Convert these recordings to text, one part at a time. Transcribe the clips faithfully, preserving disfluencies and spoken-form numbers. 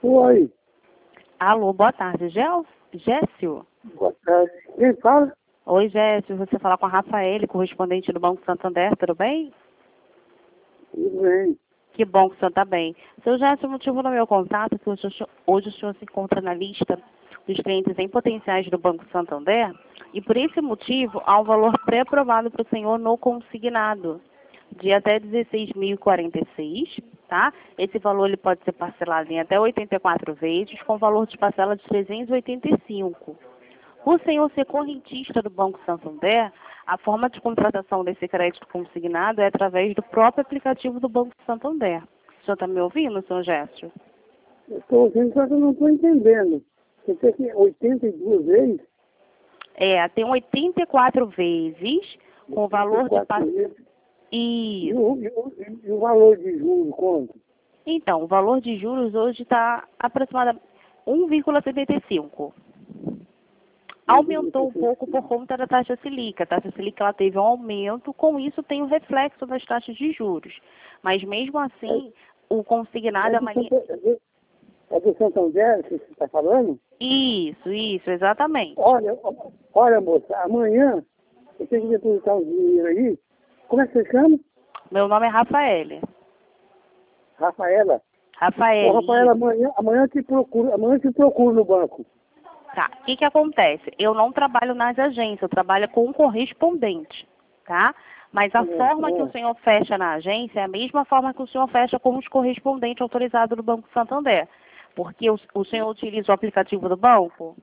Oi, Alô, boa tarde, Gel- Gécio? boa tarde. Quem fala? Oi, Gécio, você fala com a Rafaele, correspondente do Banco Santander, tudo bem? Tudo bem. Que bom que o senhor está bem. Seu Gécio, o motivo do meu contato é que hoje, o senhor- hoje o senhor se encontra na lista dos clientes em potenciais do Banco Santander e, por esse motivo, há um valor pré-aprovado para o senhor no consignado, de até dezesseis mil e quarenta e seis, tá? Esse valor ele pode ser parcelado em até oitenta e quatro vezes, com valor de parcela de trezentos e oitenta e cinco. Por senhor ser correntista do Banco Santander, a forma de contratação desse crédito consignado é através do próprio aplicativo do Banco Santander. O senhor está me ouvindo, senhor Gécio? Eu estou ouvindo, só que eu não estou entendendo. Você tem que oitenta e duas vezes? É, tem oitenta e quatro vezes, com valor de quatro parcela. vezes. E Isso. o, e, o, e o valor de juros, quanto? Então, o valor de juros hoje está aproximadamente um vírgula setenta e cinco. Aumentou um pouco por conta da taxa Selic. A taxa Selic ela teve um aumento, com isso tem o reflexo das taxas de juros. Mas mesmo assim, o consignado É é do, mani... Santa- é do, é do Santander que você está falando? Isso, isso, exatamente. Olha, olha, moça, amanhã eu tenho que depositar um dinheiro aí. Como é que você chama? Meu nome é Rafaele. Rafaela. Rafaele. Ô, Rafaela, Isso. amanhã, amanhã eu te procuro, amanhã eu te procuro no banco. Tá. O que que acontece? Eu não trabalho nas agências, eu trabalho com um correspondente, tá? Mas a É, forma que é. o senhor fecha na agência é a mesma forma que o senhor fecha com os correspondentes autorizados do Banco Santander. Porque o, o senhor utiliza o aplicativo do banco?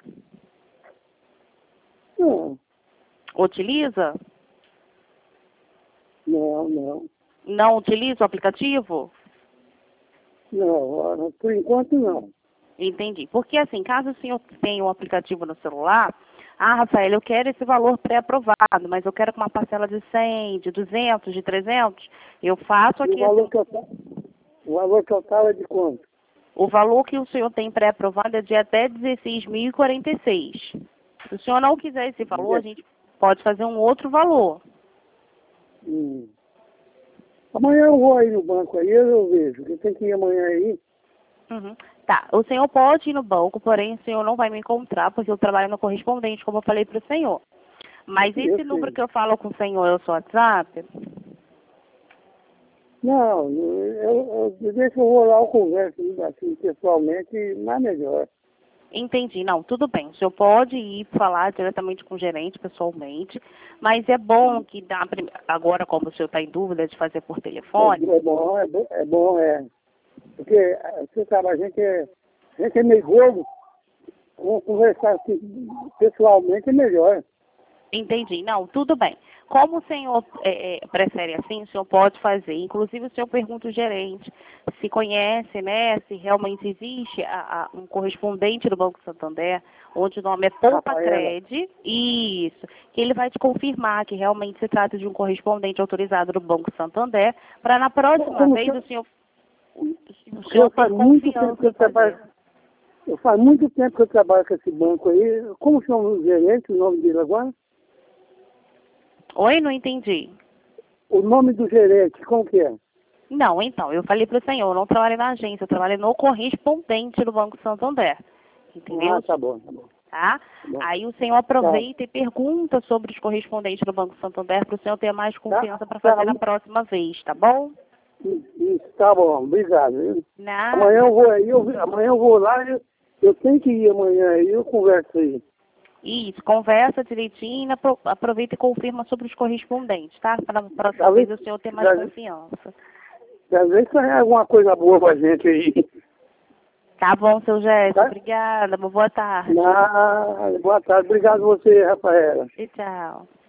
Não, Utiliza? não, não. Não utiliza o aplicativo? Não, por enquanto não. Entendi. Porque assim, caso o senhor tenha o aplicativo no celular, ah, Rafael, eu quero esse valor pré-aprovado, mas eu quero com uma parcela de cem, de duzentos, de trezentos, eu faço E o aqui valor assim, que eu, ta- o valor total é de quanto? o valor que o senhor tem pré-aprovado é de até dezesseis mil e quarenta e seis. Se o senhor não quiser esse valor, a gente pode fazer um outro valor. Hum. Amanhã eu vou aí no banco aí, eu vejo. Eu tenho que ir amanhã aí. Uhum. Tá, o senhor pode ir no banco, porém o senhor não vai me encontrar, porque eu trabalho no correspondente, como eu falei para o senhor. Mas Eu esse número sei. que eu falo com o senhor é o seu WhatsApp? Não, eu, eu, deixa eu vou lá, eu converso assim pessoalmente, mas melhor. Entendi, não, tudo bem. O senhor pode ir falar diretamente com o gerente, pessoalmente, mas é bom que dá, prim- agora como o senhor está em dúvida de fazer por telefone, É bom, é bom, é bom, é. Porque, eh, você sabe, a gente é, a gente é meio gordo, vamos conversar assim, pessoalmente é melhor. entendi, não, tudo bem. Como o senhor é, é, prefere assim, o senhor pode fazer. Inclusive, o senhor pergunta ao gerente se conhece, né, se realmente existe a- a- um correspondente do Banco Santander, onde o nome é Poupa Rafaela. Cred, isso, que ele vai te confirmar que realmente se trata de um correspondente autorizado do Banco Santander, para na próxima Como vez que- o senhor, o Porque senhor eu ter faz muito tempo confiança que eu em fazer. trabalho, eu faz muito tempo que eu trabalho com esse banco aí. Como chama o gerente, o nome dele agora? Oi, não entendi. O nome do gerente, como que é? Não, então, eu falei para o senhor, eu não trabalho na agência, eu trabalho no correspondente do Banco Santander. Entendeu? Ah, tá bom, tá bom. Tá? Tá bom. Aí o senhor aproveita e pergunta sobre os correspondentes do Banco Santander para o senhor ter mais confiança para fazer tá. na próxima vez, tá bom? Isso, tá bom, obrigado. viu? Nada. Amanhã eu vou aí, eu, amanhã eu vou lá, eu, eu tenho que ir amanhã aí, eu converso aí. Isso, conversa direitinho, apro- aproveita e confirma sobre os correspondentes, tá? Para a próxima Talvez- vez o senhor ter mais talvez- confiança. Às vezes sai alguma coisa boa pra gente aí. Tá bom, seu Jéssica, Tá? obrigada, boa tarde. Ah, boa tarde, obrigado a você, Rafaela. E tchau.